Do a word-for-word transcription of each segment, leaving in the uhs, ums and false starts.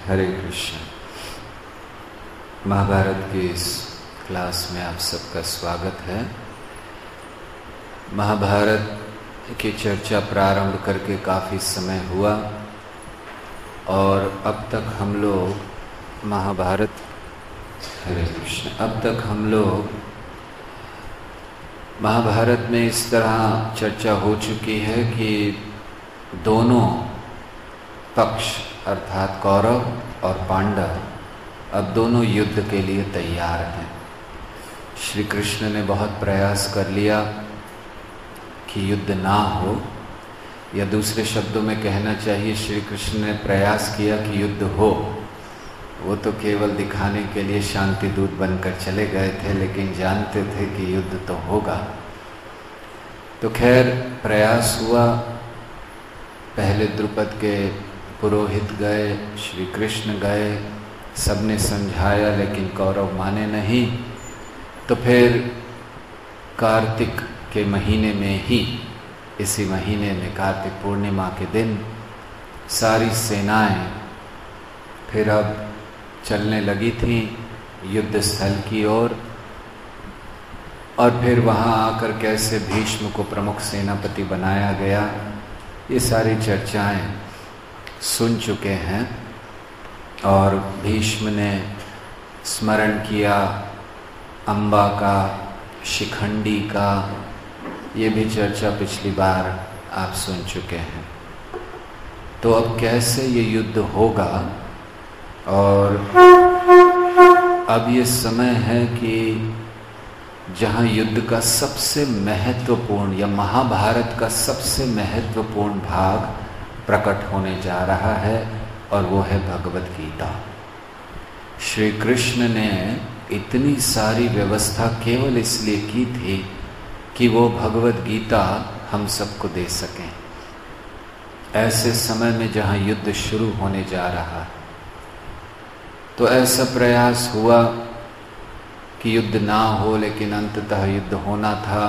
हरे कृष्ण। महाभारत की इस क्लास में आप सबका स्वागत है। महाभारत की चर्चा प्रारंभ करके काफ़ी समय हुआ और अब तक हम लोग महाभारत हरे कृष्ण अब तक हम लोग महाभारत में इस तरह चर्चा हो चुकी है कि दोनों पक्ष अर्थात कौरव और पांडव अब दोनों युद्ध के लिए तैयार हैं। श्री कृष्ण ने बहुत प्रयास कर लिया कि युद्ध ना हो, या दूसरे शब्दों में कहना चाहिए श्री कृष्ण ने प्रयास किया कि युद्ध हो। वो तो केवल दिखाने के लिए शांति दूत बनकर चले गए थे, लेकिन जानते थे कि युद्ध तो होगा। तो खैर प्रयास हुआ। पहले द्रुपद के पुरोहित गए, श्री कृष्ण गए, सबने समझाया लेकिन कौरव माने नहीं। तो फिर कार्तिक के महीने में ही, इसी महीने में कार्तिक पूर्णिमा के दिन सारी सेनाएं फिर अब चलने लगी थी युद्ध स्थल की ओर। और, और फिर वहाँ आकर कैसे भीष्म को प्रमुख सेनापति बनाया गया, ये सारी चर्चाएं सुन चुके हैं। और भीष्म ने स्मरण किया अम्बा का, शिखंडी का, ये भी चर्चा पिछली बार आप सुन चुके हैं। तो अब कैसे ये युद्ध होगा, और अब ये समय है कि जहाँ युद्ध का सबसे महत्वपूर्ण या महाभारत का सबसे महत्वपूर्ण भाग प्रकट होने जा रहा है, और वो है भगवत गीता। श्री कृष्ण ने इतनी सारी व्यवस्था केवल इसलिए की थी कि वो भगवत गीता हम सबको दे सकें। ऐसे समय में जहाँ युद्ध शुरू होने जा रहा है, तो ऐसा प्रयास हुआ कि युद्ध ना हो, लेकिन अंततः युद्ध होना था।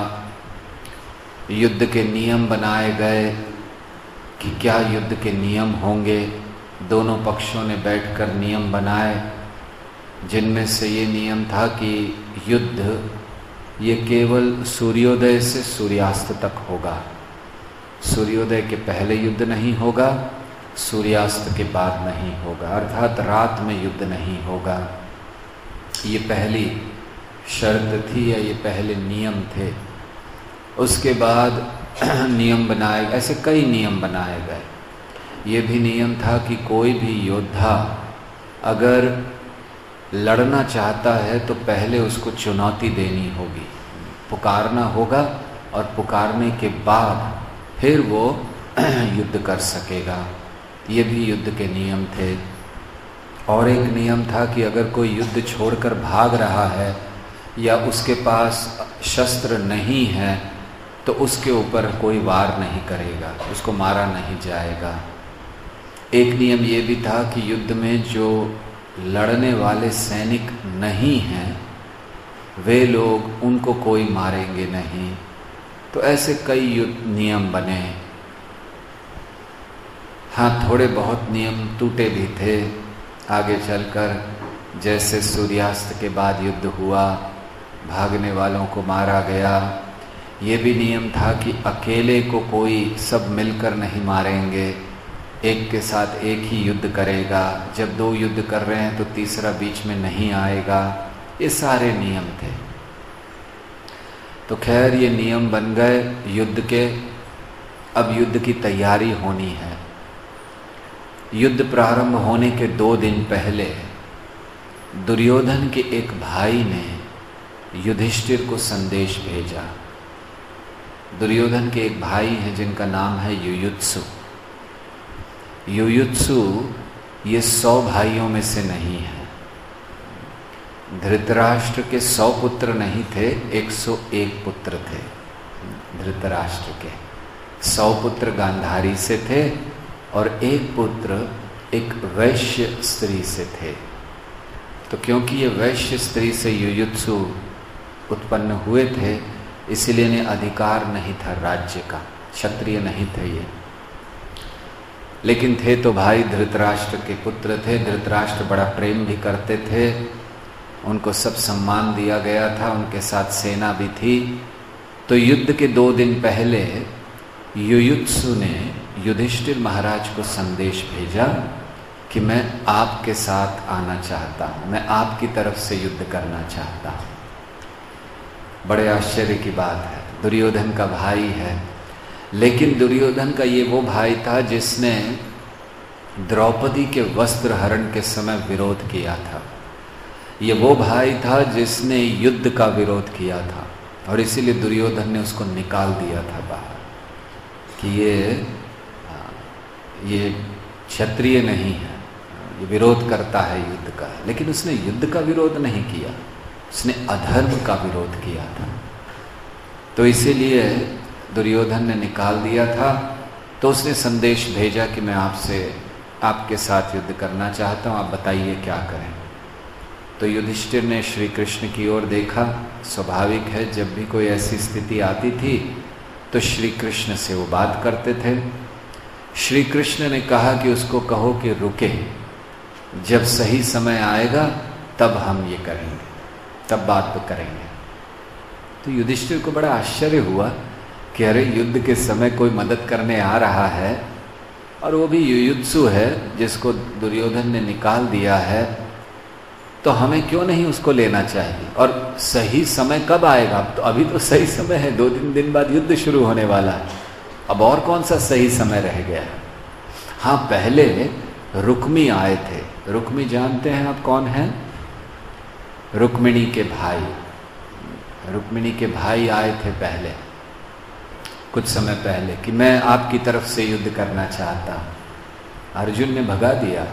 युद्ध के नियम बनाए गए कि क्या युद्ध के नियम होंगे। दोनों पक्षों ने बैठकर नियम बनाए, जिनमें से ये नियम था कि युद्ध ये केवल सूर्योदय से सूर्यास्त तक होगा। सूर्योदय के पहले युद्ध नहीं होगा, सूर्यास्त के बाद नहीं होगा, अर्थात रात में युद्ध नहीं होगा। ये पहली शर्त थी, या ये पहले नियम थे। उसके बाद नियम बनाए, ऐसे कई नियम बनाए गए। ये भी नियम था कि कोई भी योद्धा अगर लड़ना चाहता है तो पहले उसको चुनौती देनी होगी, पुकारना होगा, और पुकारने के बाद फिर वो युद्ध कर सकेगा। ये भी युद्ध के नियम थे। और एक नियम था कि अगर कोई युद्ध छोड़कर भाग रहा है या उसके पास शस्त्र नहीं है, तो उसके ऊपर कोई वार नहीं करेगा, उसको मारा नहीं जाएगा। एक नियम ये भी था कि युद्ध में जो लड़ने वाले सैनिक नहीं हैं, वे लोग, उनको कोई मारेंगे नहीं। तो ऐसे कई युद्ध नियम बने। हाँ, थोड़े बहुत नियम टूटे भी थे आगे चलकर। जैसे सूर्यास्त के बाद युद्ध हुआ, भागने वालों को मारा गया। ये भी नियम था कि अकेले को कोई सब मिलकर नहीं मारेंगे, एक के साथ एक ही युद्ध करेगा। जब दो युद्ध कर रहे हैं तो तीसरा बीच में नहीं आएगा। ये सारे नियम थे। तो खैर ये नियम बन गए युद्ध के। अब युद्ध की तैयारी होनी है। युद्ध प्रारंभ होने के दो दिन पहले दुर्योधन के एक भाई ने युधिष्ठिर को संदेश भेजा। दुर्योधन के एक भाई हैं जिनका नाम है युयुत्सु। युयुत्सु ये सौ भाइयों में से नहीं है। धृतराष्ट्र के सौ पुत्र नहीं थे, एक सौ एक पुत्र थे धृतराष्ट्र के। सौ पुत्र गांधारी से थे और एक पुत्र एक वैश्य स्त्री से थे। तो क्योंकि ये वैश्य स्त्री से युयुत्सु उत्पन्न हुए थे, इसलिए इन्हें अधिकार नहीं था राज्य का, क्षत्रिय नहीं थे ये। लेकिन थे तो भाई धृतराष्ट्र के पुत्र थे। धृतराष्ट्र बड़ा प्रेम भी करते थे, उनको सब सम्मान दिया गया था, उनके साथ सेना भी थी। तो युद्ध के दो दिन पहले युयुत्सु ने युधिष्ठिर महाराज को संदेश भेजा कि मैं आपके साथ आना चाहता हूँ, मैं आपकी तरफ से युद्ध करना चाहता हूँ। बड़े आश्चर्य की बात है, दुर्योधन का भाई है, लेकिन दुर्योधन का ये वो भाई था जिसने द्रौपदी के वस्त्र हरण के समय विरोध किया था। ये वो भाई था जिसने युद्ध का विरोध किया था, और इसीलिए दुर्योधन ने उसको निकाल दिया था बाहर कि ये ये क्षत्रिय नहीं है, ये विरोध करता है युद्ध का। लेकिन उसने युद्ध का विरोध नहीं किया, उसने अधर्म का विरोध किया था। तो इसीलिए दुर्योधन ने निकाल दिया था। तो उसने संदेश भेजा कि मैं आपसे आपके साथ युद्ध करना चाहता हूँ, आप बताइए क्या करें। तो युधिष्ठिर ने श्री कृष्ण की ओर देखा। स्वाभाविक है, जब भी कोई ऐसी स्थिति आती थी तो श्री कृष्ण से वो बात करते थे। श्री कृष्ण ने कहा कि उसको कहो कि रुके, जब सही समय आएगा तब हम ये करेंगे, तब बात करेंगे। तो युधिष्ठिर को बड़ा आश्चर्य हुआ कि अरे युद्ध के समय कोई मदद करने आ रहा है, और वो भी युयुत्सु है जिसको दुर्योधन ने निकाल दिया है, तो हमें क्यों नहीं उसको लेना चाहिए। और सही समय कब आएगा, तो अभी तो सही समय है, दो तीन दिन बाद युद्ध शुरू होने वाला है, अब और कौन सा सही समय रह गया है। हाँ, पहले रुक्मी आए थे। रुक्मी जानते हैं आप कौन हैं? रुक्मिणी के भाई। रुक्मिणी के भाई आए थे पहले, कुछ समय पहले, कि मैं आपकी तरफ से युद्ध करना चाहता हूँ। अर्जुन ने भगा दिया।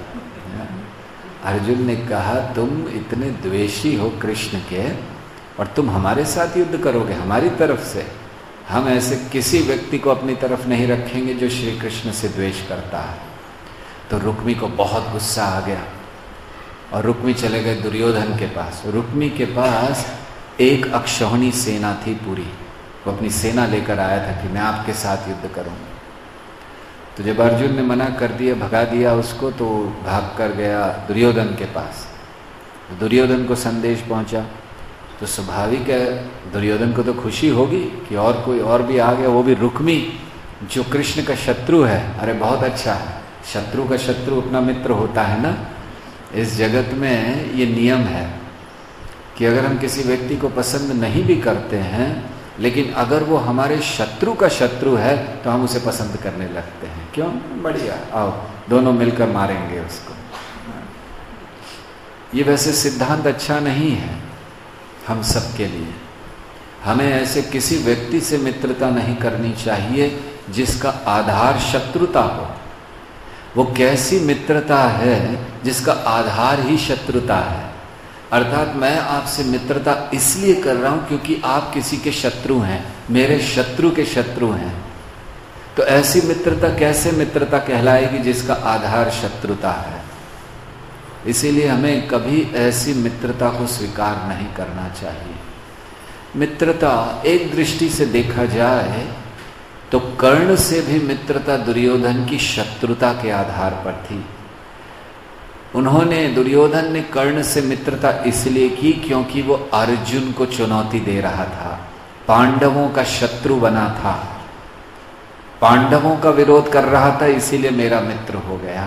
अर्जुन ने कहा तुम इतने द्वेषी हो कृष्ण के, और तुम हमारे साथ युद्ध करोगे हमारी तरफ से? हम ऐसे किसी व्यक्ति को अपनी तरफ नहीं रखेंगे जो श्री कृष्ण से द्वेष करता है। तो रुक्मी को बहुत गुस्सा आ गया, और रुक्मी चले गए दुर्योधन के पास। रुक्मी के पास एक अक्षौहिणी सेना थी पूरी, वो अपनी सेना लेकर आया था कि मैं आपके साथ युद्ध करूंगा। तो जब अर्जुन ने मना कर दिया, भगा दिया उसको, तो भाग कर गया दुर्योधन के पास। दुर्योधन को संदेश पहुंचा, तो स्वाभाविक है दुर्योधन को तो खुशी होगी कि और कोई और भी आ गया, वो भी रुक्मी जो कृष्ण का शत्रु है। अरे बहुत अच्छा है, शत्रु का शत्रु अपना मित्र होता है ना। इस जगत में ये नियम है कि अगर हम किसी व्यक्ति को पसंद नहीं भी करते हैं, लेकिन अगर वो हमारे शत्रु का शत्रु है तो हम उसे पसंद करने लगते हैं। क्यों? बढ़िया, आओ दोनों मिलकर मारेंगे उसको। ये वैसे सिद्धांत अच्छा नहीं है हम सबके लिए। हमें ऐसे किसी व्यक्ति से मित्रता नहीं करनी चाहिए जिसका आधार शत्रुता हो। वो कैसी मित्रता है जिसका आधार ही शत्रुता है। अर्थात मैं आपसे मित्रता इसलिए कर रहा हूं क्योंकि आप किसी के शत्रु हैं, मेरे शत्रु के शत्रु हैं। तो ऐसी मित्रता कैसे मित्रता कहलाएगी जिसका आधार शत्रुता है। इसीलिए हमें कभी ऐसी मित्रता को स्वीकार नहीं करना चाहिए। मित्रता एक दृष्टि से देखा जाए तो कर्ण से भी मित्रता दुर्योधन की शत्रुता के आधार पर थी। उन्होंने दुर्योधन ने कर्ण से मित्रता इसलिए की क्योंकि वो अर्जुन को चुनौती दे रहा था, पांडवों का शत्रु बना था, पांडवों का विरोध कर रहा था, इसीलिए मेरा मित्र हो गया।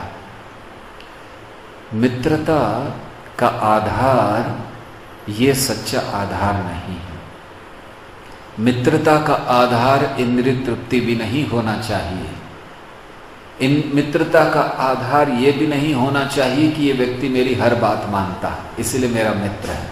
मित्रता का आधार ये सच्चा आधार नहीं है। मित्रता का आधार इंद्रिय तृप्ति भी नहीं होना चाहिए। इन मित्रता का आधार ये भी नहीं होना चाहिए कि ये व्यक्ति मेरी हर बात मानता है इसलिए मेरा मित्र है।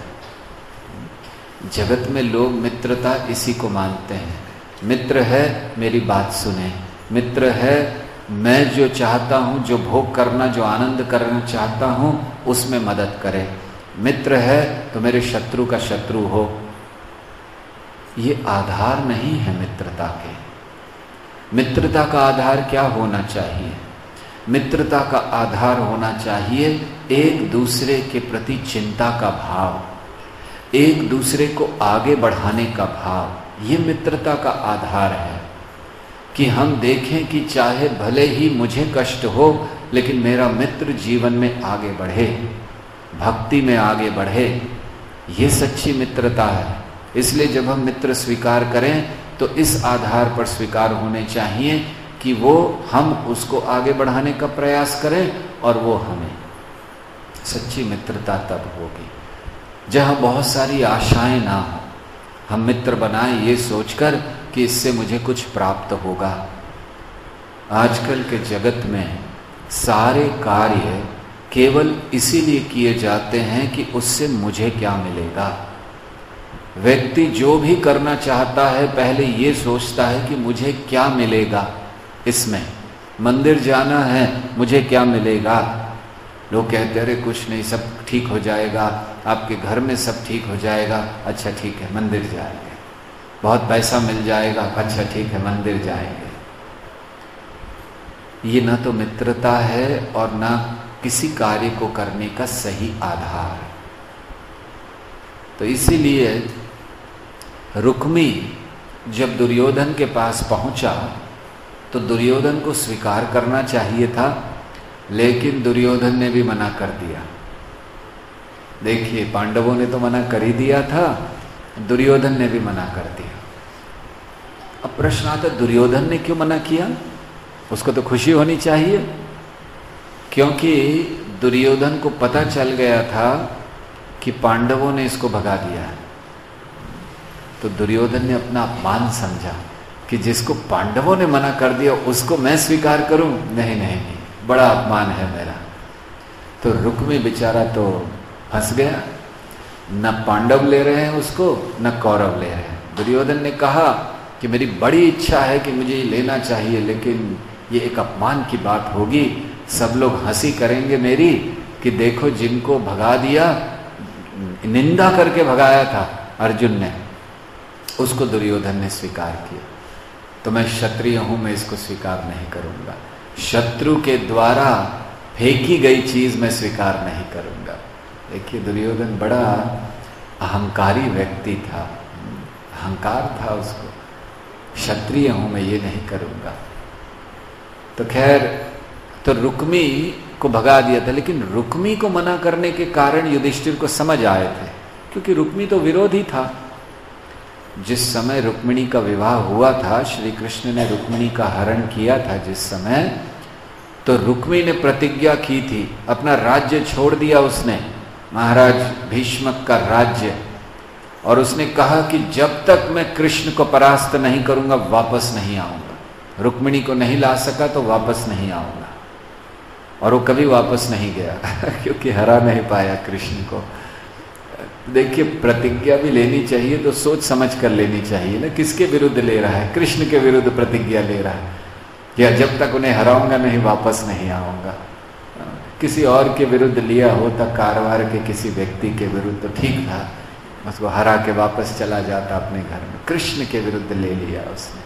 जगत में लोग मित्रता इसी को मानते हैं, मित्र है मेरी बात सुने, मित्र है मैं जो चाहता हूँ, जो भोग करना, जो आनंद करना चाहता हूँ उसमें मदद करे, मित्र है तो मेरे शत्रु का शत्रु हो। ये आधार नहीं है मित्रता के। मित्रता का आधार क्या होना चाहिए? मित्रता का आधार होना चाहिए एक दूसरे के प्रति चिंता का भाव, एक दूसरे को आगे बढ़ाने का भाव। ये मित्रता का आधार है। कि हम देखें कि चाहे भले ही मुझे कष्ट हो, लेकिन मेरा मित्र जीवन में आगे बढ़े, भक्ति में आगे बढ़े। ये सच्ची मित्रता है। इसलिए जब हम मित्र स्वीकार करें तो इस आधार पर स्वीकार होने चाहिए कि वो हम उसको आगे बढ़ाने का प्रयास करें और वो हमें। सच्ची मित्रता तब होगी जहाँ बहुत सारी आशाएं ना हो। हम मित्र बनाएं ये सोचकर कि इससे मुझे कुछ प्राप्त होगा। आजकल के जगत में सारे कार्य केवल इसीलिए किए जाते हैं कि उससे मुझे क्या मिलेगा। व्यक्ति जो भी करना चाहता है पहले ये सोचता है कि मुझे क्या मिलेगा इसमें। मंदिर जाना है, मुझे क्या मिलेगा। लोग कहते हैं अरे कुछ नहीं, सब ठीक हो जाएगा, आपके घर में सब ठीक हो जाएगा। अच्छा ठीक है, मंदिर जाएंगे। बहुत पैसा मिल जाएगा। अच्छा ठीक है, मंदिर जाएंगे। ये ना तो मित्रता है और ना किसी कार्य को करने का सही आधार। तो इसीलिए रुक्मी जब दुर्योधन के पास पहुंचा तो दुर्योधन को स्वीकार करना चाहिए था, लेकिन दुर्योधन ने भी मना कर दिया। देखिए, पांडवों ने तो मना कर ही दिया था, दुर्योधन ने भी मना कर दिया। अब प्रश्न आता, दुर्योधन ने क्यों मना किया? उसको तो खुशी होनी चाहिए, क्योंकि दुर्योधन को पता चल गया था कि पांडवों ने इसको भगा दिया है। तो दुर्योधन ने अपना अपमान समझा कि जिसको पांडवों ने मना कर दिया उसको मैं स्वीकार करूं। नहीं नहीं नहीं, बड़ा अपमान है मेरा। तो रुक्मी बेचारा तो फंस गया। न पांडव ले रहे हैं उसको, न कौरव ले रहे हैं। दुर्योधन ने कहा कि मेरी बड़ी इच्छा है कि मुझे ये लेना चाहिए, लेकिन ये एक अपमान की बात होगी। सब लोग हंसी करेंगे मेरी कि देखो जिनको भगा दिया, निंदा करके भगाया था अर्जुन ने, उसको दुर्योधन ने स्वीकार किया। तो मैं क्षत्रिय हूं, मैं इसको स्वीकार नहीं करूंगा। शत्रु के द्वारा फेंकी गई चीज मैं स्वीकार नहीं करूंगा। देखिए, दुर्योधन बड़ा अहंकारी व्यक्ति था, अहंकार था उसको। क्षत्रिय हूं मैं, ये नहीं करूंगा। तो खैर, तो रुक्मी को भगा दिया था, लेकिन रुक्मी को मना करने के कारण युधिष्ठिर को समझ आए थे, क्योंकि रुक्मी तो विरोधी था। जिस समय रुक्मिणी का विवाह हुआ था, श्री कृष्ण ने रुक्मिणी का हरण किया था जिस समय, तो रुक्मी ने प्रतिज्ञा की थी, अपना राज्य छोड़ दिया उसने, महाराज भीष्मक का राज्य, और उसने कहा कि जब तक मैं कृष्ण को परास्त नहीं करूंगा वापस नहीं आऊंगा। रुक्मिणी को नहीं ला सका तो वापस नहीं आऊंगा। और वो कभी वापस नहीं गया क्योंकि हरा नहीं पाया कृष्ण को। देखिए, प्रतिज्ञा भी लेनी चाहिए तो सोच समझ कर लेनी चाहिए ना। किसके विरुद्ध ले रहा है? कृष्ण के विरुद्ध प्रतिज्ञा ले रहा है, या जब तक उन्हें हराऊंगा नहीं वापस नहीं आऊंगा। किसी और के विरुद्ध लिया होता, कारवार के किसी व्यक्ति के विरुद्ध, तो ठीक था, उसको हरा के वापस चला जाता अपने घर में। कृष्ण के विरुद्ध ले लिया उसने।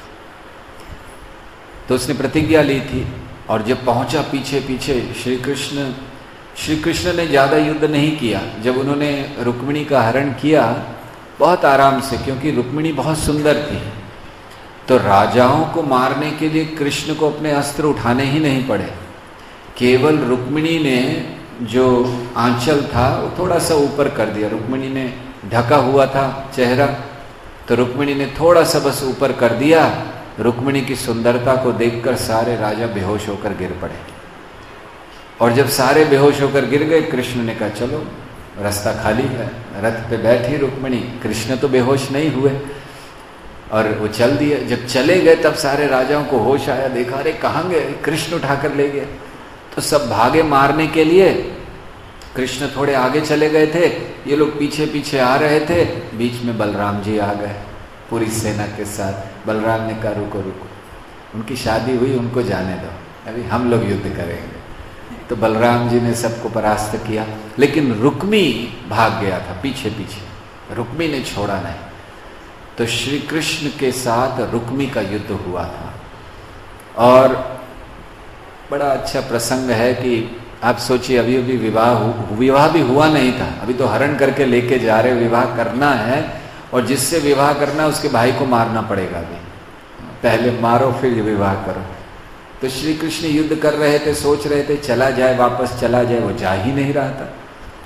तो उसने प्रतिज्ञा ली थी, और जब पहुंचा पीछे पीछे श्री कृष्ण श्री कृष्ण ने ज़्यादा युद्ध नहीं किया। जब उन्होंने रुक्मिणी का हरण किया बहुत आराम से, क्योंकि रुक्मिणी बहुत सुंदर थी, तो राजाओं को मारने के लिए कृष्ण को अपने अस्त्र उठाने ही नहीं पड़े। केवल रुक्मिणी ने जो आंचल था वो थोड़ा सा ऊपर कर दिया। रुक्मिणी ने ढका हुआ था चेहरा, तो रुक्मिणी ने थोड़ा सा बस ऊपर कर दिया। रुक्मिणी की सुंदरता को देखकर सारे राजा बेहोश होकर गिर पड़े, और जब सारे बेहोश होकर गिर गए, कृष्ण ने कहा चलो रास्ता खाली है। रथ पे बैठी रुक्मिणी, कृष्ण तो बेहोश नहीं हुए, और वो चल दिए। जब चले गए तब सारे राजाओं को होश आया, देखा अरे कहाँ गए, कृष्ण उठाकर ले गए। तो सब भागे मारने के लिए। कृष्ण थोड़े आगे चले गए थे, ये लोग पीछे पीछे आ रहे थे। बीच में बलराम जी आ गए पूरी सेना के साथ। बलराम ने कहा रुको रुको, उनकी शादी हुई, उनको जाने दो, अभी हम लोग युद्ध करेंगे। तो बलराम जी ने सबको परास्त किया, लेकिन रुक्मी भाग गया था पीछे पीछे, रुक्मी ने छोड़ा नहीं। तो श्री कृष्ण के साथ रुक्मी का युद्ध हुआ था। और बड़ा अच्छा प्रसंग है कि आप सोचिए, अभी अभी विवाह विवाह भी हुआ नहीं था, अभी तो हरण करके लेके जा रहे, विवाह करना है, और जिससे विवाह करना है उसके भाई को मारना पड़ेगा अभी। पहले मारो फिर विवाह करो। तो श्री कृष्ण युद्ध कर रहे थे, सोच रहे थे चला जाए, वापस चला जाए, वो जा ही नहीं रहा था।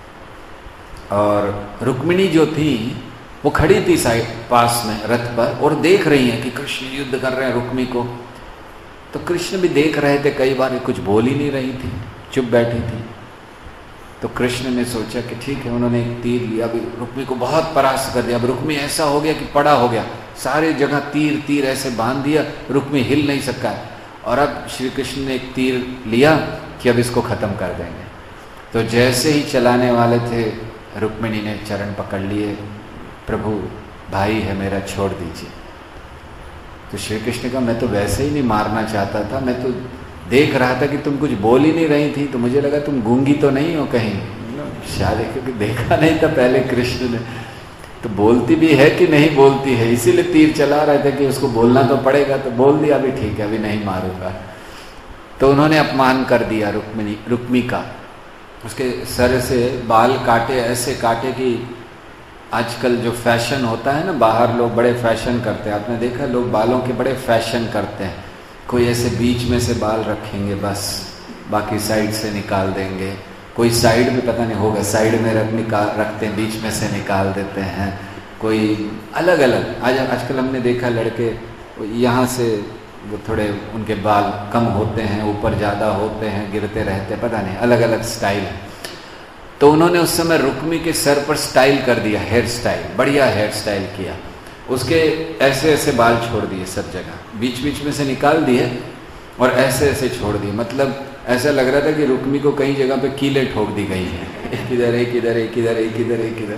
और रुक्मिणी जो थी वो खड़ी थी साइड पास में रथ पर और देख रही है कि कृष्ण युद्ध कर रहे हैं रुक्मी को। तो कृष्ण भी देख रहे थे, कई बार कुछ बोल ही नहीं रही थी, चुप बैठी थी। तो कृष्ण ने सोचा कि ठीक है, उन्होंने एक तीर लिया, अभी रुक्मी को बहुत परास्त कर दिया। अब रुक्मी ऐसा हो गया कि पड़ा हो गया, सारे जगह तीर तीर ऐसे बांध दिया, रुक्मी हिल नहीं सका। और अब श्री कृष्ण ने एक तीर लिया कि अब इसको खत्म कर देंगे। तो जैसे ही चलाने वाले थे, रुक्मिणी ने चरण पकड़ लिए, प्रभु भाई है मेरा, छोड़ दीजिए। तो श्री कृष्ण का मैं तो वैसे ही नहीं मारना चाहता था, मैं तो देख रहा था कि तुम कुछ बोल ही नहीं रही थी, तो मुझे लगा तुम गूंगी तो नहीं हो कहीं, शायद क्योंकि देखा नहीं था पहले कृष्ण ने, तो बोलती भी है कि नहीं बोलती है, इसीलिए तीर चला रहे थे कि उसको बोलना तो पड़ेगा। तो बोल दिया अभी ठीक है, अभी नहीं मारूंगा। तो उन्होंने अपमान कर दिया रुक्मिणी रुक्मी का, उसके सर से बाल काटे, ऐसे काटे कि आजकल जो फैशन होता है ना, बाहर लोग बड़े फैशन करते हैं, आपने देखा लोग बालों के बड़े फैशन करते हैं। कोई ऐसे बीच में से बाल रखेंगे बस, बाकी साइड से निकाल देंगे, कोई साइड में पता नहीं होगा साइड में रख निकाल रखते हैं, बीच में से निकाल देते हैं, कोई अलग अलग। आज आजकल हमने देखा लड़के यहाँ से वो थोड़े उनके बाल कम होते हैं, ऊपर ज़्यादा होते हैं, गिरते रहते, पता नहीं अलग अलग स्टाइल है। तो उन्होंने उस समय रुक्मी के सर पर स्टाइल कर दिया, हेयर स्टाइल, बढ़िया हेयर स्टाइल किया, उसके ऐसे ऐसे बाल छोड़ दिए सब जगह, बीच बीच में से निकाल दिए और ऐसे ऐसे छोड़ दिए। मतलब ऐसा लग रहा था कि रुक्मी को कई जगह पे कीलें ठोक दी गई हैं, एक इधर एक इधर एक इधर एक इधर एक इधर।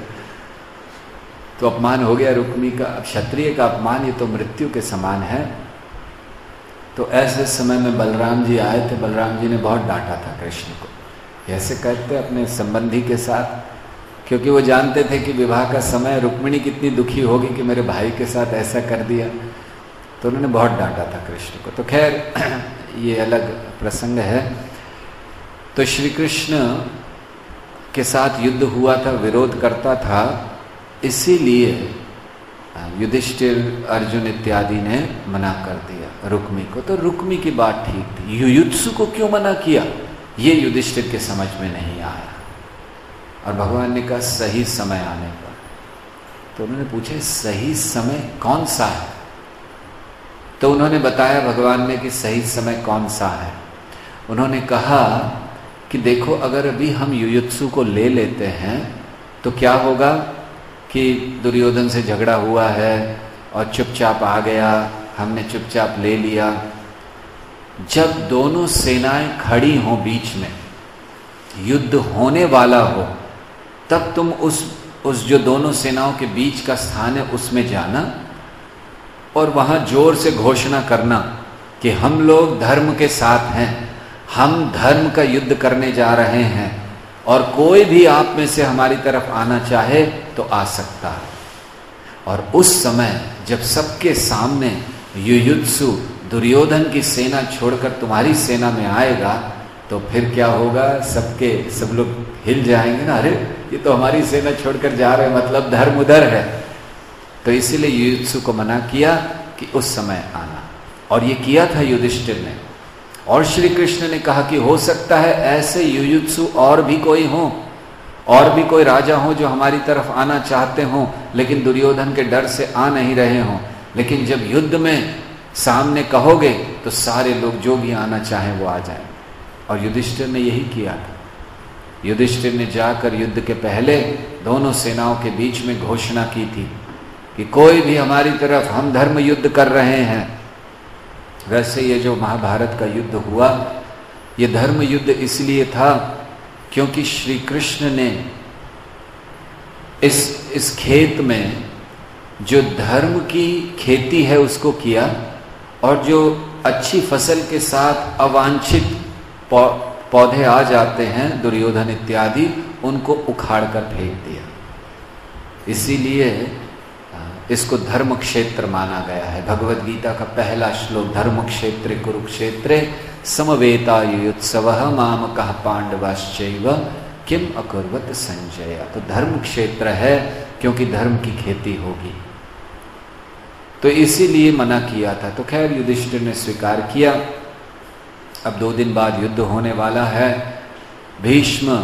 तो अपमान हो गया रुक्मी का। अब क्षत्रिय का अपमान ये तो मृत्यु के समान है। तो ऐसे समय में बलराम जी आए थे, बलराम जी ने बहुत डांटा था कृष्ण को, ऐसे कहते अपने संबंधी के साथ, क्योंकि वो जानते थे कि विवाह का समय रुक्मिणी कितनी दुखी होगी कि मेरे भाई के साथ ऐसा कर दिया। तो उन्होंने बहुत डांटा था कृष्ण को। तो खैर ये अलग प्रसंग है। तो श्री कृष्ण के साथ युद्ध हुआ था, विरोध करता था, इसीलिए युधिष्ठिर अर्जुन इत्यादि ने मना कर दिया रुक्मी को। तो रुक्मी की बात ठीक थी, युयुत्सु को क्यों मना किया ये युधिष्ठिर के समझ में नहीं आया। और भगवान ने कहा सही समय आने पर। तो उन्होंने पूछे सही समय कौन सा है? तो उन्होंने बताया भगवान ने कि सही समय कौन सा है। उन्होंने कहा कि देखो अगर अभी हम युयुत्सु को ले लेते हैं तो क्या होगा कि दुर्योधन से झगड़ा हुआ है और चुपचाप आ गया, हमने चुपचाप ले लिया। जब दोनों सेनाएं खड़ी हों बीच में, युद्ध होने वाला हो, तब तुम उस उस जो दोनों सेनाओं के बीच का स्थान है उसमें जाना और वहां जोर से घोषणा करना कि हम लोग धर्म के साथ हैं, हम धर्म का युद्ध करने जा रहे हैं और कोई भी आप में से हमारी तरफ आना चाहे तो आ सकता है। और उस समय जब सबके सामने युयुत्सु दुर्योधन की सेना छोड़कर तुम्हारी सेना में आएगा तो फिर क्या होगा, सबके सब लोग हिल जाएंगे ना, अरे ये तो हमारी सेना छोड़कर जा रहे हैं, मतलब धर्म उधर है। तो इसीलिए युयुत्सु को मना किया कि उस समय आना, और ये किया था युधिष्ठिर ने। और श्री कृष्ण ने कहा कि हो सकता है ऐसे युयुत्सु और भी कोई हो, और भी कोई राजा हो जो हमारी तरफ आना चाहते हो लेकिन दुर्योधन के डर से आ नहीं रहे हों, लेकिन जब युद्ध में सामने कहोगे तो सारे लोग जो भी आना चाहें वो आ जाएं। और युधिष्ठिर ने यही किया था। युधिष्ठिर ने जाकर युद्ध के पहले दोनों सेनाओं के बीच में घोषणा की थी कि कोई भी हमारी तरफ, हम धर्म युद्ध कर रहे हैं। वैसे ये जो महाभारत का युद्ध हुआ ये धर्म युद्ध इसलिए था क्योंकि श्री कृष्ण ने इस इस खेत में जो धर्म की खेती है उसको किया, और जो अच्छी फसल के साथ अवांछित पौधे आ जाते हैं दुर्योधन इत्यादि, उनको उखाड़ कर फेंक दिया। इसीलिए इसको धर्म क्षेत्र माना गया है। भगवद गीता का पहला श्लोक, धर्म क्षेत्र कुरुक्षेत्रे समवेता युयुत्सवः मामकः पांडवाश्चैव किम अकुर्वत संजय। तो धर्म क्षेत्र है क्योंकि धर्म की खेती होगी। तो तो इसीलिए मना किया था। तो खैर युधिष्ठिर ने स्वीकार किया। अब दो दिन बाद युद्ध होने वाला है। भीष्म,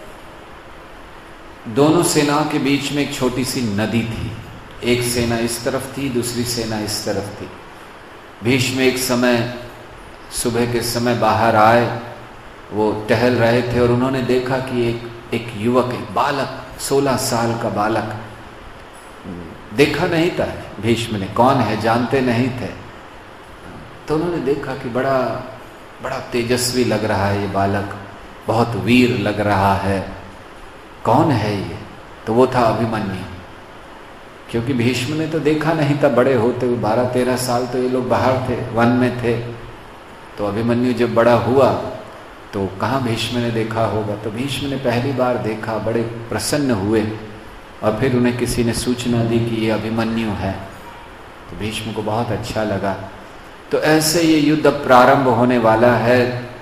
दोनों सेनाओं के बीच में एक छोटी सी नदी थी। एक सेना इस तरफ थी, दूसरी सेना इस तरफ थी। भीष्म एक समय सुबह के समय बाहर आए, वो टहल रहे थे और उन्होंने देखा कि एक एक युवक, एक बालक, सोलह साल का बालक, देखा नहीं था भीष्म ने, कौन है जानते नहीं थे। तो उन्होंने देखा कि बड़ा बड़ा तेजस्वी लग रहा है ये बालक, बहुत वीर लग रहा है, कौन है ये? तो वो था अभिमन्यु। क्योंकि भीष्म ने तो देखा नहीं था बड़े होते हुए, बारह तेरह साल तो ये लोग बाहर थे, वन में थे। तो अभिमन्यु जब बड़ा हुआ तो कहाँ भीष्म ने देखा होगा। तो भीष्म ने पहली बार देखा, बड़े प्रसन्न हुए और फिर उन्हें किसी ने सूचना दी कि ये अभिमन्यु है। तो भीष्म को बहुत अच्छा लगा। तो ऐसे ये युद्ध प्रारंभ होने वाला है।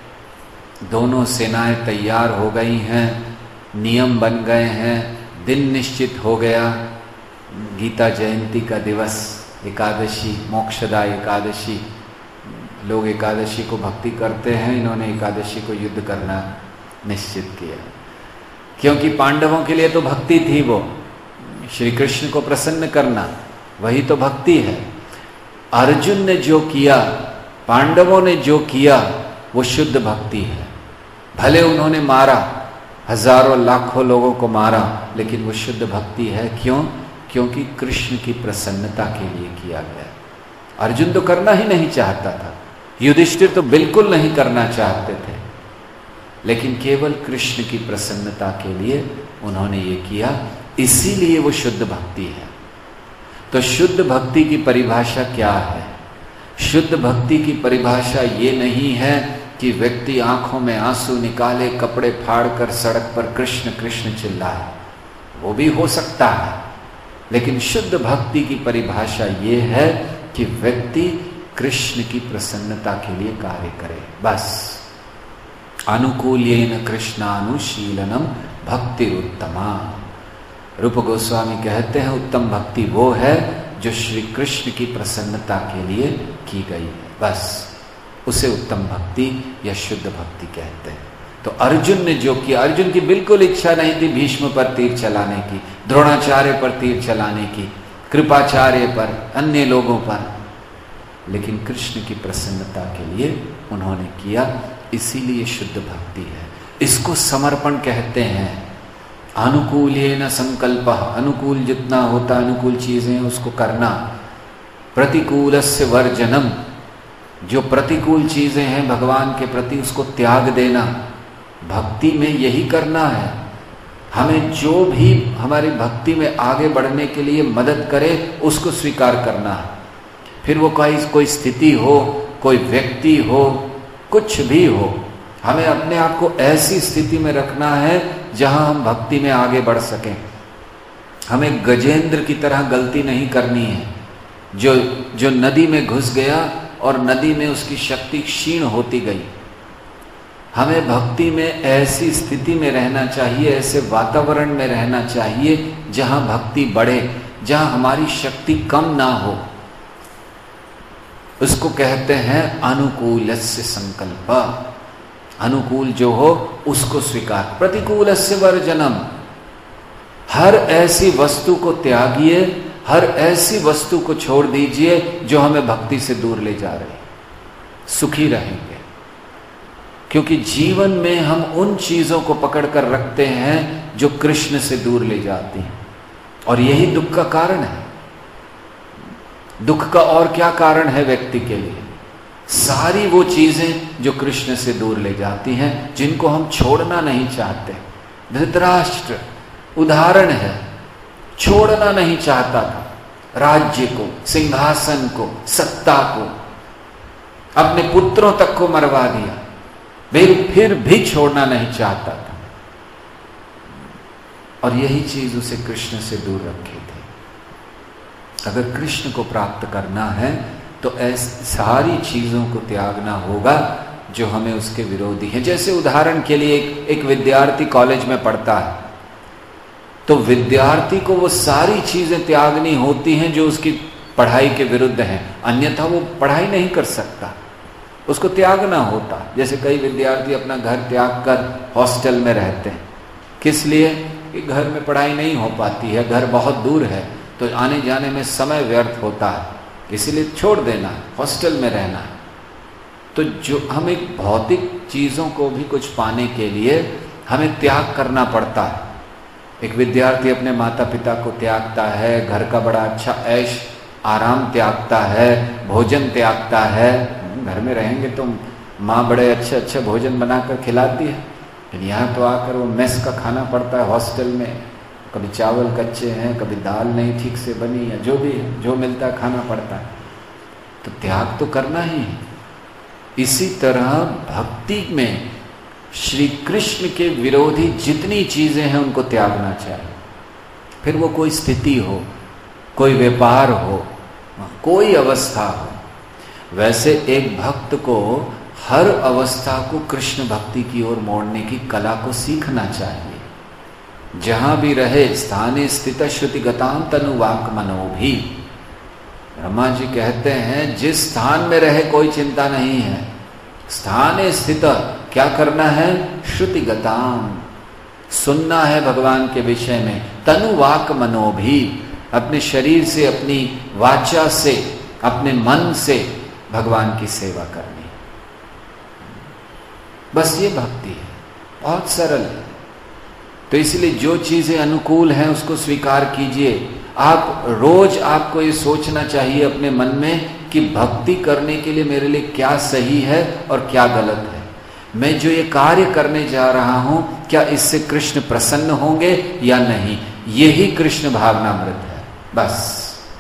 दोनों सेनाएं तैयार हो गई हैं, नियम बन गए हैं, दिन निश्चित हो गया। गीता जयंती का दिवस, एकादशी, मोक्षदा एकादशी, लोग एकादशी को भक्ति करते हैं, इन्होंने एकादशी को युद्ध करना निश्चित किया। क्योंकि पांडवों के लिए तो भक्ति थी, वो श्री कृष्ण को प्रसन्न करना, वही तो भक्ति है। अर्जुन ने जो किया, पांडवों ने जो किया, वो शुद्ध भक्ति है। भले उन्होंने मारा, हजारों लाखों लोगों को मारा, लेकिन वो शुद्ध भक्ति है। क्यों? क्योंकि कृष्ण की प्रसन्नता के लिए किया गया। अर्जुन तो करना ही नहीं चाहता था, युधिष्ठिर तो बिल्कुल नहीं करना चाहते थे, लेकिन केवल कृष्ण की प्रसन्नता के लिए उन्होंने ये किया, इसीलिए वो शुद्ध भक्ति है। तो शुद्ध भक्ति की परिभाषा क्या है? शुद्ध भक्ति की परिभाषा ये नहीं है कि व्यक्ति आंखों में आंसू निकाले, कपड़े फाड़कर सड़क पर कृष्ण कृष्ण चिल्लाए, वो भी हो सकता है। लेकिन शुद्ध भक्ति की परिभाषा ये है कि व्यक्ति कृष्ण की प्रसन्नता के लिए कार्य करे, बस। अनुकूल्येन कृष्णानुशीलनम भक्ति उत्तमा। रूप गोस्वामी कहते हैं उत्तम भक्ति वो है जो श्री कृष्ण की प्रसन्नता के लिए की गई है, बस उसे उत्तम भक्ति या शुद्ध भक्ति कहते हैं। तो अर्जुन ने जो किया, अर्जुन की बिल्कुल इच्छा नहीं थी भीष्म पर तीर चलाने की, द्रोणाचार्य पर तीर चलाने की, कृपाचार्य पर, अन्य लोगों पर, लेकिन कृष्ण की प्रसन्नता के लिए उन्होंने किया, इसीलिए शुद्ध भक्ति है। इसको समर्पण कहते हैं। अनुकूलेन संकल्पः, अनुकूल जितना होता है, अनुकूल चीजें उसको करना। प्रतिकूलस्य वर्जनम, जो प्रतिकूल चीजें हैं भगवान के प्रति उसको त्याग देना। भक्ति में यही करना है। हमें जो भी हमारी भक्ति में आगे बढ़ने के लिए मदद करे उसको स्वीकार करना है। फिर वो कोई कोई स्थिति हो, कोई व्यक्ति हो, कुछ भी हो, हमें अपने आप को ऐसी स्थिति में रखना है जहां हम भक्ति में आगे बढ़ सकें। हमें गजेंद्र की तरह गलती नहीं करनी है, जो जो नदी में घुस गया और नदी में उसकी शक्ति क्षीण होती गई। हमें भक्ति में ऐसी स्थिति में रहना चाहिए, ऐसे वातावरण में रहना चाहिए जहां भक्ति बढ़े, जहां हमारी शक्ति कम ना हो। उसको कहते हैं अनुकूलस्य संकल्प। अनुकूल जो हो उसको स्वीकार। प्रतिकूलस्य वर्जनम, हर ऐसी वस्तु को त्यागिए, हर ऐसी वस्तु को छोड़ दीजिए जो हमें भक्ति से दूर ले जा रही। सुखी रहेंगे। क्योंकि जीवन में हम उन चीजों को पकड़कर रखते हैं जो कृष्ण से दूर ले जाती हैं, और यही दुख का कारण है। दुख का और क्या कारण है व्यक्ति के लिए? सारी वो चीजें जो कृष्ण से दूर ले जाती हैं, जिनको हम छोड़ना नहीं चाहते। धृतराष्ट्र उदाहरण है, छोड़ना नहीं चाहता था राज्य को, सिंहासन को, सत्ता को, अपने पुत्रों तक को मरवा दिया, फिर भी छोड़ना नहीं चाहता था। और यही चीज उसे कृष्ण से दूर रखी थी। अगर कृष्ण को प्राप्त करना है तो ऐसी सारी चीजों को त्यागना होगा जो हमें उसके विरोधी हैं। जैसे उदाहरण के लिए एक, एक विद्यार्थी कॉलेज में पढ़ता है, तो विद्यार्थी को वो सारी चीजें त्यागनी होती हैं जो उसकी पढ़ाई के विरुद्ध हैं, अन्यथा वो पढ़ाई नहीं कर सकता, उसको त्यागना होता। जैसे कई विद्यार्थी अपना घर त्याग कर हॉस्टल में रहते हैं, किस लिए? कि घर में पढ़ाई नहीं हो पाती है, घर बहुत दूर है, तो आने जाने में समय व्यर्थ होता है, इसलिए छोड़ देना, हॉस्टल में रहना। तो जो हम एक भौतिक चीज़ों को भी कुछ पाने के लिए हमें त्याग करना पड़ता है। एक विद्यार्थी अपने माता पिता को त्यागता है, घर का बड़ा अच्छा ऐश आराम त्यागता है, भोजन त्यागता है। घर में रहेंगे तो माँ बड़े अच्छे अच्छे भोजन बनाकर खिलाती है, लेकिन यहाँ तो आकर वो मेस का खाना पड़ता है हॉस्टल में, कभी चावल कच्चे हैं, कभी दाल नहीं ठीक से बनी, या जो भी जो मिलता है खाना पड़ता है। तो त्याग तो करना ही है। इसी तरह भक्ति में श्री कृष्ण के विरोधी जितनी चीजें हैं उनको त्यागना चाहिए। फिर वो कोई स्थिति हो, कोई व्यापार हो, कोई अवस्था हो। वैसे एक भक्त को हर अवस्था को कृष्ण भक्ति की ओर मोड़ने की कला को सीखना चाहिए। जहां भी रहे स्थाने स्थित श्रुति गताम तनु वाक मनो भी। ब्रह्मा जी कहते हैं जिस स्थान में रहे कोई चिंता नहीं है, स्थाने स्थित क्या करना है? श्रुति गताम, सुनना है भगवान के विषय में, तनु वाक मनो भी, अपने शरीर से, अपनी वाचा से, अपने मन से भगवान की सेवा करनी। बस ये भक्ति है, बहुत सरल है। तो इसलिए जो चीजें अनुकूल हैं उसको स्वीकार कीजिए। आप रोज आपको ये सोचना चाहिए अपने मन में कि भक्ति करने के लिए मेरे लिए क्या सही है और क्या गलत है। मैं जो ये कार्य करने जा रहा हूं, क्या इससे कृष्ण प्रसन्न होंगे या नहीं? यही कृष्ण भावनामृत है। बस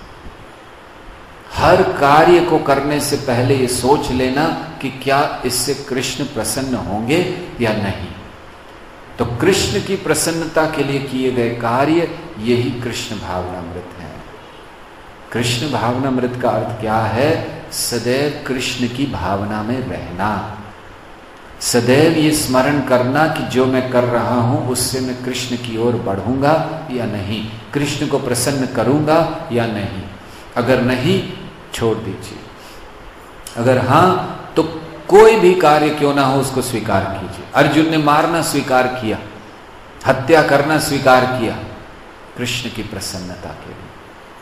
हर कार्य को करने से पहले ये सोच लेना कि क्या इससे कृष्ण प्रसन्न होंगे या नहीं। तो कृष्ण की प्रसन्नता के लिए किए गए कार्य यही कृष्ण भावनामृत है। कृष्ण भावनामृत का अर्थ क्या है? सदैव कृष्ण की भावना में रहना, सदैव ये स्मरण करना कि जो मैं कर रहा हूं उससे मैं कृष्ण की ओर बढ़ूंगा या नहीं, कृष्ण को प्रसन्न करूंगा या नहीं। अगर नहीं, छोड़ दीजिए। अगर हां, तो कोई भी कार्य क्यों ना हो उसको स्वीकार कीजिए। अर्जुन ने मारना स्वीकार किया, हत्या करना स्वीकार किया, कृष्ण की प्रसन्नता के लिए।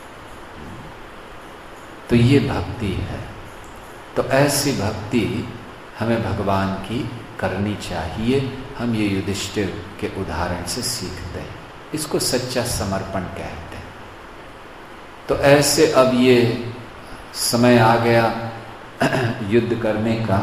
तो ये भक्ति है। तो ऐसी भक्ति हमें भगवान की करनी चाहिए। हम ये युधिष्ठिर के उदाहरण से सीखते हैं। इसको सच्चा समर्पण कहते हैं। तो ऐसे अब ये समय आ गया युद्ध करने का।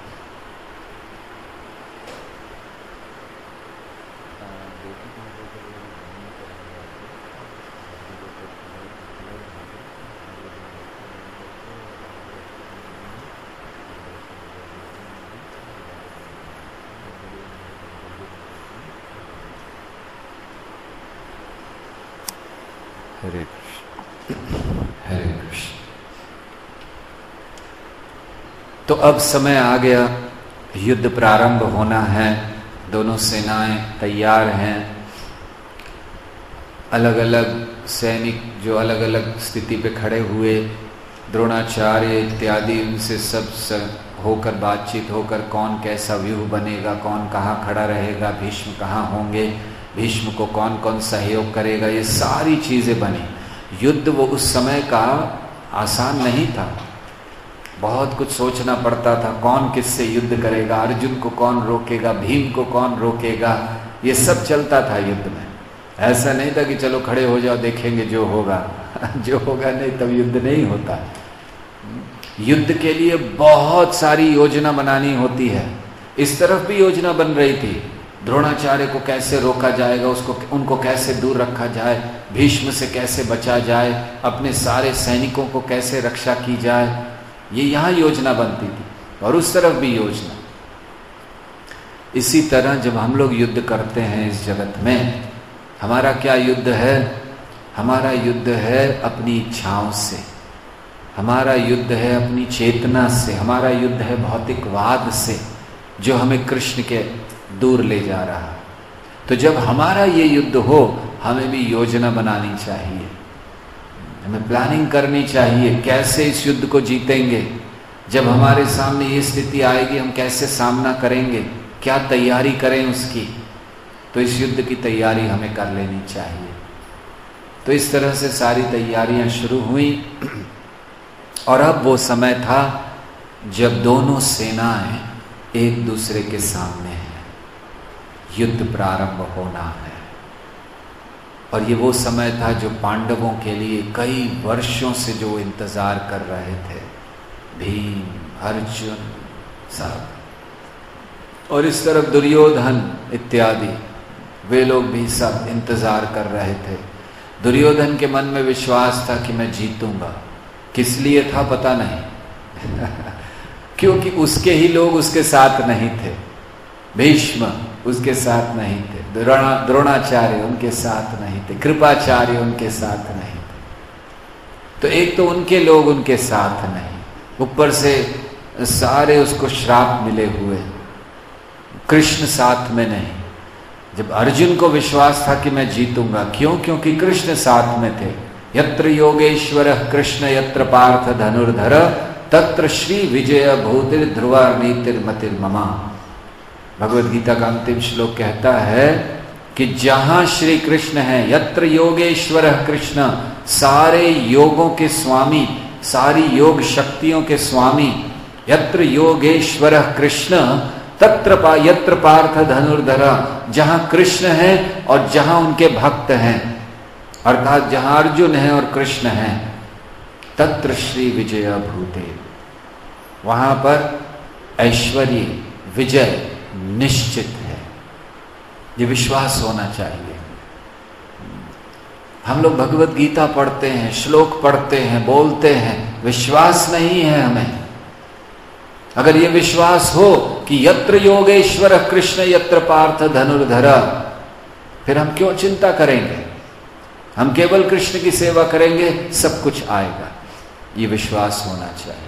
हरे कृष्ण हरे कृष्ण। तो अब समय आ गया, युद्ध प्रारंभ होना है। दोनों सेनाएं तैयार हैं। अलग अलग सैनिक जो अलग अलग स्थिति पे खड़े हुए, द्रोणाचार्य इत्यादि, उनसे सब होकर बातचीत होकर कौन कैसा व्यूह बनेगा, कौन कहाँ खड़ा रहेगा, भीष्म कहाँ होंगे, भीष्म को कौन कौन सहयोग करेगा, ये सारी चीजें बनी। युद्ध वो उस समय का आसान नहीं था, बहुत कुछ सोचना पड़ता था। कौन किससे युद्ध करेगा, अर्जुन को कौन रोकेगा, भीम को कौन रोकेगा, ये सब चलता था युद्ध में। ऐसा नहीं था कि चलो खड़े हो जाओ देखेंगे जो होगा जो होगा नहीं, तब युद्ध नहीं होता। युद्ध के लिए बहुत सारी योजना बनानी होती है। इस तरफ भी योजना बन रही थी, द्रोणाचार्य को कैसे रोका जाएगा, उसको उनको कैसे दूर रखा जाए, भीष्म से कैसे बचा जाए, अपने सारे सैनिकों को कैसे रक्षा की जाए, ये यहाँ योजना बनती थी। और उस तरफ भी योजना। इसी तरह जब हम लोग युद्ध करते हैं इस जगत में, हमारा क्या युद्ध है? हमारा युद्ध है अपनी इच्छाओं से, हमारा युद्ध है अपनी चेतना से, हमारा युद्ध है भौतिकवाद से, जो हमें कृष्ण के दूर ले जा रहा है। तो जब हमारा ये युद्ध हो, हमें भी योजना बनानी चाहिए। हमें प्लानिंग करनी चाहिए कैसे इस युद्ध को जीतेंगे। जब हमारे सामने ये स्थिति आएगी हम कैसे सामना करेंगे, क्या तैयारी करें उसकी। तो इस युद्ध की तैयारी हमें कर लेनी चाहिए। तो इस तरह से सारी तैयारियां शुरू हुई और अब वो समय था जब दोनों सेनाएं एक दूसरे के सामने हैं, युद्ध प्रारंभ होना है। और ये वो समय था जो पांडवों के लिए कई वर्षों से जो इंतजार कर रहे थे, भीम, अर्जुन सब, और इस तरफ दुर्योधन इत्यादि, वे लोग भी सब इंतजार कर रहे थे। दुर्योधन के मन में विश्वास था कि मैं जीतूंगा। किस लिए था पता नहीं क्योंकि उसके ही लोग उसके साथ नहीं थे। भीष्म उसके साथ नहीं थे, द्रोणा द्रोणाचार्य उनके साथ नहीं थे, कृपाचार्य उनके साथ नहीं थे। तो एक तो उनके लोग उनके साथ नहीं, ऊपर से सारे उसको श्राप मिले हुए, कृष्ण साथ में नहीं। जब अर्जुन को विश्वास था कि मैं जीतूंगा, क्यों? क्योंकि कृष्ण साथ में थे। यत्र योगेश्वरः कृष्ण यत्र पार्थ धनुर्धर तत्र श्री विजय भूतिर ध्रुवा नीतिर्मतिर्ममा। भगवद गीता का अंतिम श्लोक कहता है कि जहां श्री कृष्ण है, यत्र योगेश्वरः कृष्ण, सारे योगों के स्वामी, सारी योग शक्तियों के स्वामी, यत्र योगेश्वरः कृष्ण तत्र पा यत्र पार्थ धनुर्धर, जहां कृष्ण है और जहां उनके भक्त हैं, अर्थात जहां अर्जुन है और कृष्ण है, तत्र श्री विजय भूते, वहां पर ऐश्वर्य विजय निश्चित है। ये विश्वास होना चाहिए। हम लोग भगवद गीता पढ़ते हैं, श्लोक पढ़ते हैं, बोलते हैं, विश्वास नहीं है हमें। अगर ये विश्वास हो कि यत्र योगेश्वर कृष्ण यत्र पार्थ धनुर्धर, फिर हम क्यों चिंता करेंगे? हम केवल कृष्ण की सेवा करेंगे, सब कुछ आएगा। ये विश्वास होना चाहिए।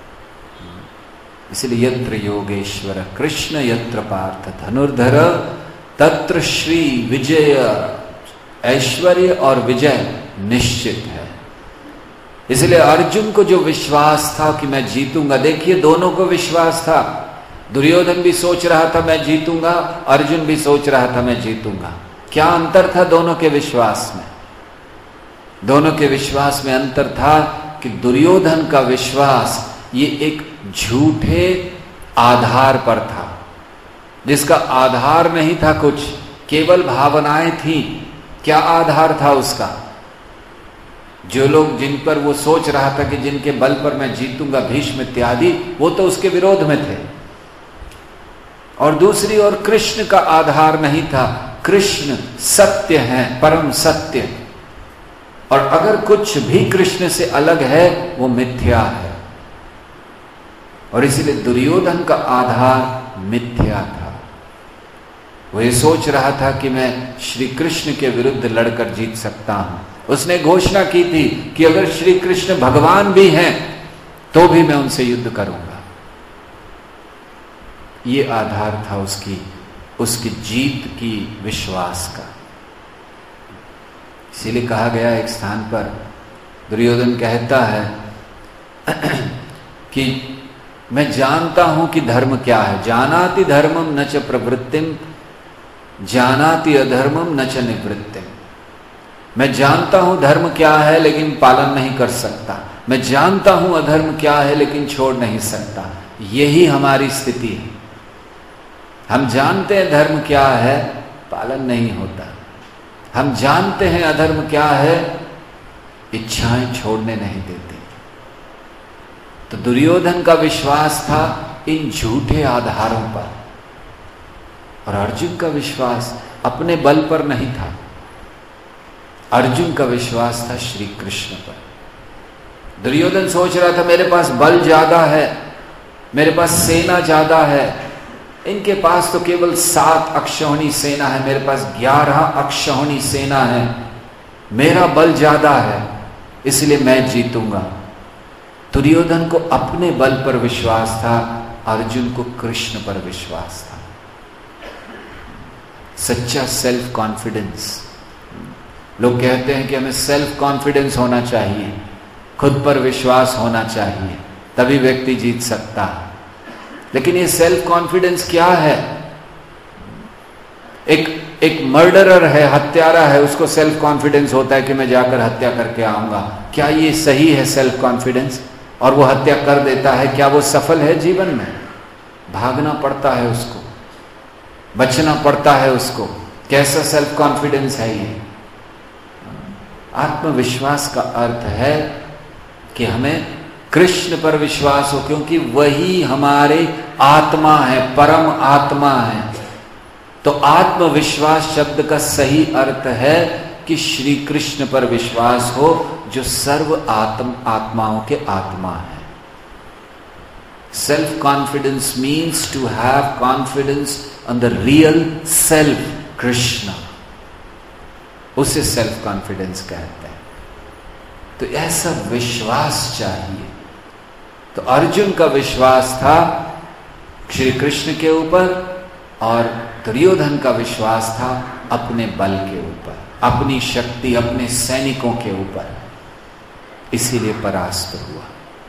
इसलिए यत्र योगेश्वर कृष्ण यत्र पार्थ धनुर्धर तत्र श्री विजय, ऐश्वर्य और विजय निश्चित है। इसलिए अर्जुन को जो विश्वास था कि मैं जीतूंगा, देखिए दोनों को विश्वास था। दुर्योधन भी सोच रहा था मैं जीतूंगा, अर्जुन भी सोच रहा था मैं जीतूंगा। क्या अंतर था दोनों के विश्वास में? दोनों के विश्वास में अंतर था कि दुर्योधन का विश्वास ये एक झूठे आधार पर था, जिसका आधार नहीं था कुछ, केवल भावनाएं थी। क्या आधार था उसका? जो लोग जिन पर वो सोच रहा था कि जिनके बल पर मैं जीतूंगा, भीष्म इत्यादि, वो तो उसके विरोध में थे। और दूसरी ओर कृष्ण का आधार नहीं था। कृष्ण सत्य है, परम सत्य, और अगर कुछ भी कृष्ण से अलग है वो मिथ्या है। और इसीलिए दुर्योधन का आधार मिथ्या था। वो ये सोच रहा था कि मैं श्री कृष्ण के विरुद्ध लड़कर जीत सकता हूं। उसने घोषणा की थी कि अगर श्री कृष्ण भगवान भी हैं तो भी मैं उनसे युद्ध करूंगा। ये आधार था उसकी उसकी जीत की विश्वास का। इसीलिए कहा गया एक स्थान पर, दुर्योधन कहता है कि मैं जानता हूं कि धर्म क्या है। जानाति धर्मम न च प्रवृत्तिम जानाति अधर्मम न च निवृत्तिम। मैं जानता हूं धर्म क्या है लेकिन पालन नहीं कर सकता। मैं जानता हूं अधर्म क्या है लेकिन छोड़ नहीं सकता। यही हमारी स्थिति है। हम जानते हैं धर्म क्या है, पालन नहीं होता। हम जानते हैं अधर्म क्या है, इच्छाएं छोड़ने नहीं देते। तो दुर्योधन का विश्वास था इन झूठे आधारों पर, और अर्जुन का विश्वास अपने बल पर नहीं था। अर्जुन का विश्वास था श्री कृष्ण पर। दुर्योधन सोच रहा था मेरे पास बल ज्यादा है, मेरे पास सेना ज्यादा है। इनके पास तो केवल सात अक्षौहिणी सेना है, मेरे पास ग्यारह अक्षौहिणी सेना है। मेरा बल ज्यादा है, इसलिए मैं जीतूंगा। दुर्योधन को अपने बल पर विश्वास था, अर्जुन को कृष्ण पर विश्वास था। सच्चा सेल्फ कॉन्फिडेंस, लोग कहते हैं कि हमें सेल्फ कॉन्फिडेंस होना चाहिए, खुद पर विश्वास होना चाहिए, तभी व्यक्ति जीत सकता है। लेकिन ये सेल्फ कॉन्फिडेंस क्या है? एक एक मर्डरर है, हत्यारा है, उसको सेल्फ कॉन्फिडेंस होता है कि मैं जाकर हत्या करके आऊंगा। क्या ये सही है सेल्फ कॉन्फिडेंस? और वो हत्या कर देता है, क्या वो सफल है जीवन में? भागना पड़ता है उसको, बचना पड़ता है उसको। कैसा सेल्फ कॉन्फिडेंस है ये? आत्मविश्वास का अर्थ है कि हमें कृष्ण पर विश्वास हो, क्योंकि वही हमारे आत्मा है, परम आत्मा है। तो आत्मविश्वास शब्द का सही अर्थ है कि श्री कृष्ण पर विश्वास हो, जो सर्व आत्म आत्माओं के आत्मा है। Self confidence means to have confidence on the real self Krishna, उसे सेल्फ कॉन्फिडेंस कहते हैं। तो ऐसा विश्वास चाहिए। तो अर्जुन का विश्वास था श्री कृष्ण के ऊपर, और दुर्योधन का विश्वास था अपने बल के ऊपर, अपनी शक्ति, अपने सैनिकों के ऊपर, इसीलिए परास्त हुआ।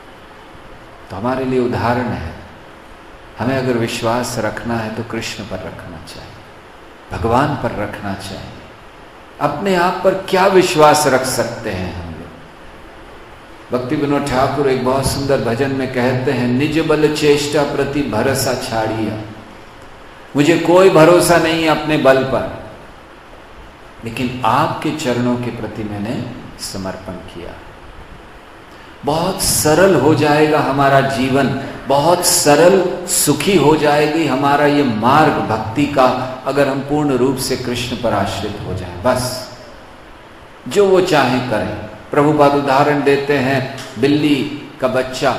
तो हमारे लिए उदाहरण है, हमें अगर विश्वास रखना है तो कृष्ण पर रखना चाहिए, भगवान पर रखना चाहिए। अपने आप पर क्या विश्वास रख सकते हैं हम लोग? भक्ति विनोद ठाकुर एक बहुत सुंदर भजन में कहते हैं, निज बल चेष्टा प्रति भरोसा छाड़िया। मुझे कोई भरोसा नहीं है अपने बल पर, लेकिन आपके चरणों के प्रति मैंने समर्पण किया। बहुत सरल हो जाएगा हमारा जीवन, बहुत सरल सुखी हो जाएगी हमारा ये मार्ग भक्ति का, अगर हम पूर्ण रूप से कृष्ण पर आश्रित हो जाएं। बस जो वो चाहे करें। प्रभुपाद उदाहरण देते हैं, बिल्ली का बच्चा,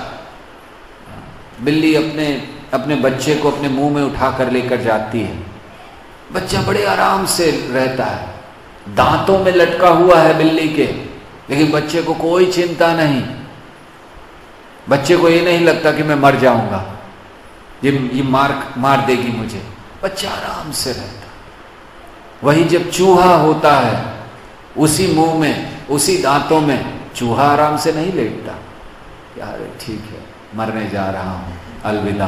बिल्ली अपने अपने बच्चे को अपने मुंह में उठाकर लेकर जाती है। बच्चा बड़े आराम से रहता है, दांतों में लटका हुआ है बिल्ली के, लेकिन बच्चे को कोई चिंता नहीं। बच्चे को ये नहीं लगता कि मैं मर जाऊंगा, ये ये मार मार देगी मुझे। बच्चा आराम से रहता। वही जब चूहा होता है, उसी मुंह में, उसी दांतों में, चूहा आराम से नहीं लेटता। यार ठीक है, मरने जा रहा हूं, अलविदा,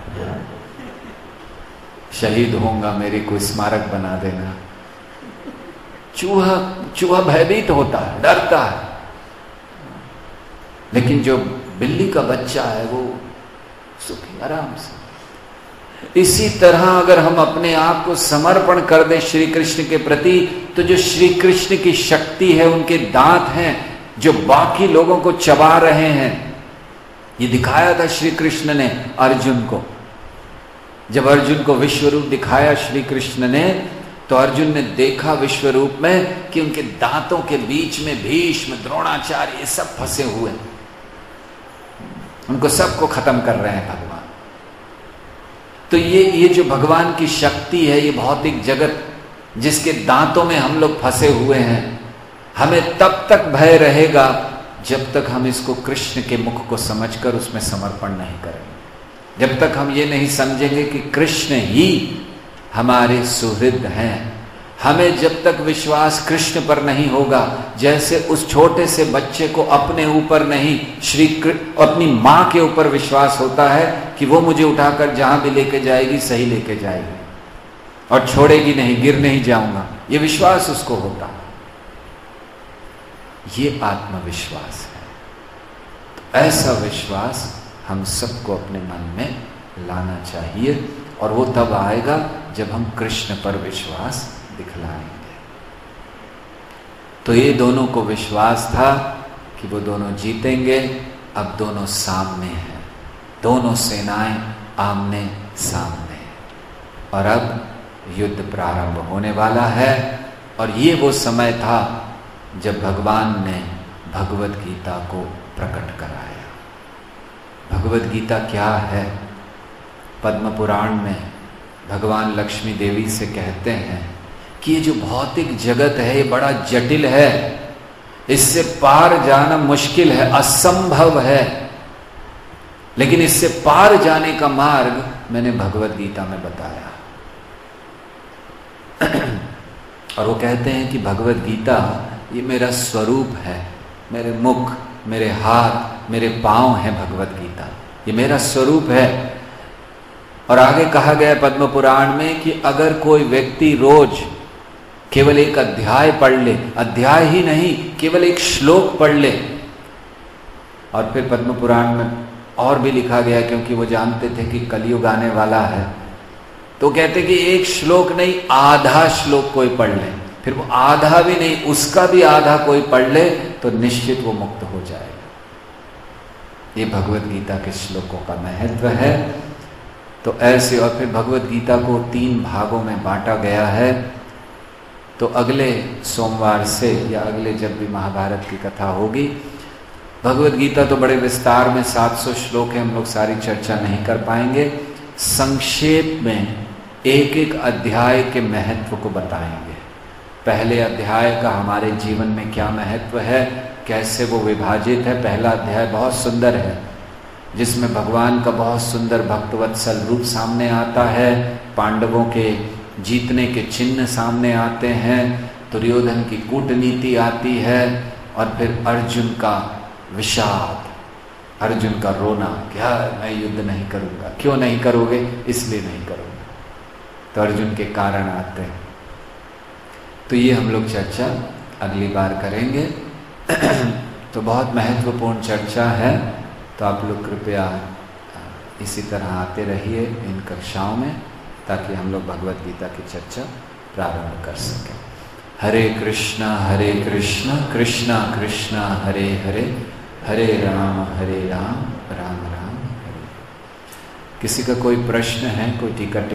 शहीद होऊंगा, मेरे को स्मारक बना देना। चूहा चूहा भयभीत होता है, डरता है। लेकिन जो बिल्ली का बच्चा है वो सुखी, आराम से। इसी तरह अगर हम अपने आप को समर्पण कर दें श्री कृष्ण के प्रति, तो जो श्री कृष्ण की शक्ति है, उनके दांत हैं जो बाकी लोगों को चबा रहे हैं। ये दिखाया था श्री कृष्ण ने अर्जुन को। जब अर्जुन को विश्व रूप दिखाया श्री कृष्ण ने, तो अर्जुन ने देखा विश्व रूप में कि उनके दांतों के बीच में भीष्म, द्रोणाचार्य, ये सब फंसे हुए, उनको सबको खत्म कर रहे हैं भगवान। तो ये ये जो भगवान की शक्ति है, ये भौतिक जगत जिसके दांतों में हम लोग फंसे हुए हैं, हमें तब तक भय रहेगा जब तक हम इसको कृष्ण के मुख को समझकर उसमें समर्पण नहीं करेंगे। जब तक हम ये नहीं समझेंगे कि कृष्ण ही हमारे सुहृद हैं, हमें जब तक विश्वास कृष्ण पर नहीं होगा, जैसे उस छोटे से बच्चे को अपने ऊपर नहीं, श्री अपनी माँ के ऊपर विश्वास होता है कि वो मुझे उठाकर जहां भी लेके जाएगी सही लेके जाएगी और छोड़ेगी नहीं, गिर नहीं जाऊंगा, ये विश्वास उसको होता। ये आत्मविश्वास है। तो ऐसा विश्वास हम सबको अपने मन में लाना चाहिए, और वो तब आएगा जब हम कृष्ण पर विश्वास दिखलाएंगे। तो ये दोनों को विश्वास था कि वो दोनों जीतेंगे। अब दोनों सामने हैं, दोनों सेनाएं आमने सामने, और अब युद्ध प्रारंभ होने वाला है। और ये वो समय था जब भगवान ने भगवत गीता को प्रकट कराया। भगवत गीता क्या है? पद्म पुराण में भगवान लक्ष्मी देवी से कहते हैं कि ये जो भौतिक जगत है, ये बड़ा जटिल है, इससे पार जाना मुश्किल है, असंभव है, लेकिन इससे पार जाने का मार्ग मैंने भगवत गीता में बताया। और वो कहते हैं कि भगवत गीता ये मेरा स्वरूप है, मेरे मुख, मेरे हाथ, मेरे पांव हैं भगवत गीता, ये मेरा स्वरूप है। और आगे कहा गया पद्म पुराण में कि अगर कोई व्यक्ति रोज केवल एक अध्याय पढ़ ले, अध्याय ही नहीं केवल एक श्लोक पढ़ ले, और फिर पद्म पुराण में और भी लिखा गया, क्योंकि वो जानते थे कि कलयुग आने वाला है, तो कहते कि एक श्लोक नहीं आधा श्लोक कोई पढ़ ले, फिर वो आधा भी नहीं उसका भी आधा कोई पढ़ ले तो निश्चित वो मुक्त हो जाएगा। ये भगवत गीता के श्लोकों का महत्व है। तो ऐसे, और फिर भगवत गीता को तीन भागों में बांटा गया है। तो अगले सोमवार से या अगले जब भी महाभारत की कथा होगी, भगवत गीता तो बड़े विस्तार में सात सौ श्लोक है, हम लोग सारी चर्चा नहीं कर पाएंगे। संक्षेप में एक एक अध्याय के महत्व को बताएंगे। पहले अध्याय का हमारे जीवन में क्या महत्व है, कैसे वो विभाजित है। पहला अध्याय बहुत सुंदर है, जिसमें भगवान का बहुत सुंदर भक्तवत्सल रूप सामने आता है, पांडवों के जीतने के चिन्ह सामने आते हैं, दुर्योधन की कूटनीति आती है, और फिर अर्जुन का विषाद, अर्जुन का रोना, क्या मैं युद्ध नहीं करूंगा। क्यों नहीं करोगे? इसलिए नहीं करूंगा। तो अर्जुन के कारण आते हैं। तो ये हम लोग चर्चा अगली बार करेंगे। तो बहुत महत्वपूर्ण चर्चा है, तो आप लोग कृपया इसी तरह आते रहिए इन कक्षाओं में, ताकि हम लोग भगवत गीता की चर्चा प्रारंभ कर सकें। हरे कृष्णा हरे कृष्णा कृष्णा कृष्णा हरे हरे, हरे राम हरे राम राम राम हरे। किसी का कोई प्रश्न है, कोई टिकट